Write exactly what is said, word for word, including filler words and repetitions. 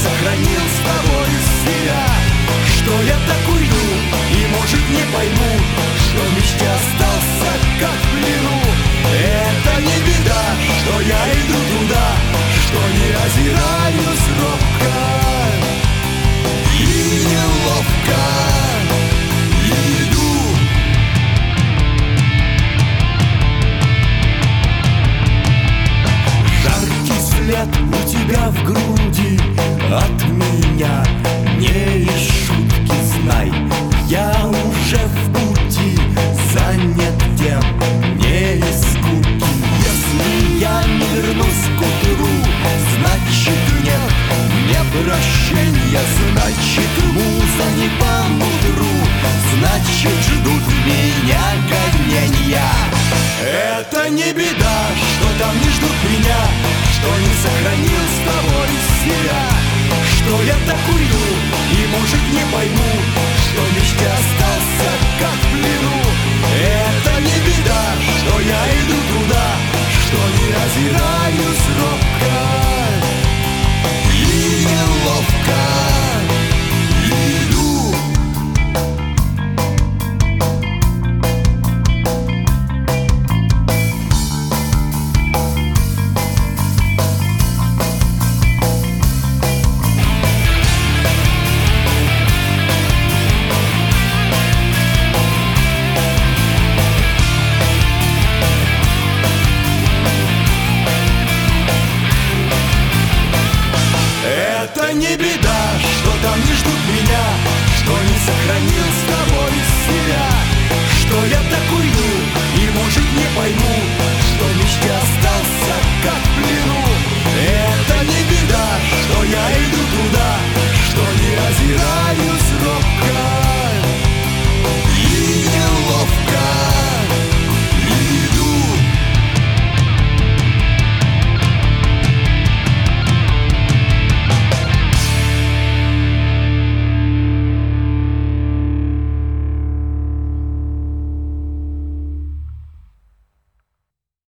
сохранил с тобой себя. Что я так уйду и, может, не пойму, что в мечте остался как в плену. Это не беда, что я иду туда, что не озираюсь робко и неловко. Иду. Жаркий след у тебя в груди от меня, не из шутки, знай, я уже в пути, занят тем, не из скуки. Если я не вернусь к утру, значит нет мне прощения, значит муза не по мудру, значит ждут меня гонения. Это не беда, что там не ждут меня, что не сохранил с тобой себя. Что я так уйду и, может, не пойму, что в мечте